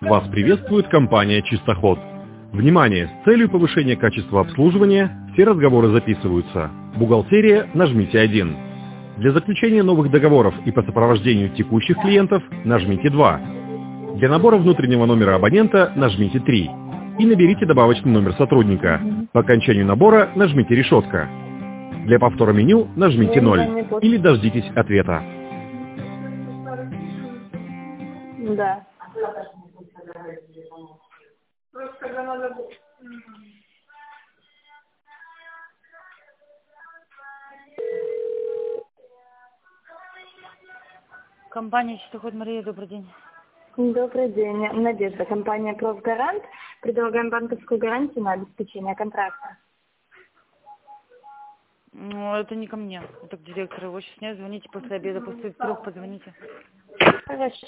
Вас приветствует компания «Чистоход». Внимание! С целью повышения качества обслуживания все разговоры записываются. Бухгалтерия – нажмите 1. Для заключения новых договоров и по сопровождению текущих клиентов нажмите 2. Для набора внутреннего номера абонента нажмите 3. И наберите добавочный номер сотрудника. По окончанию набора нажмите решетка. Для повтора меню нажмите 0. Или дождитесь ответа. Да. Компания «Чистоход», Мария, добрый день. Добрый день. Надежда, компания «Профгарант». Предлагаем банковскую гарантию на обеспечение контракта. Ну, это не ко мне, это к директору. Его сейчас нет, звоните после обеда, после 3 позвоните. Хорошо.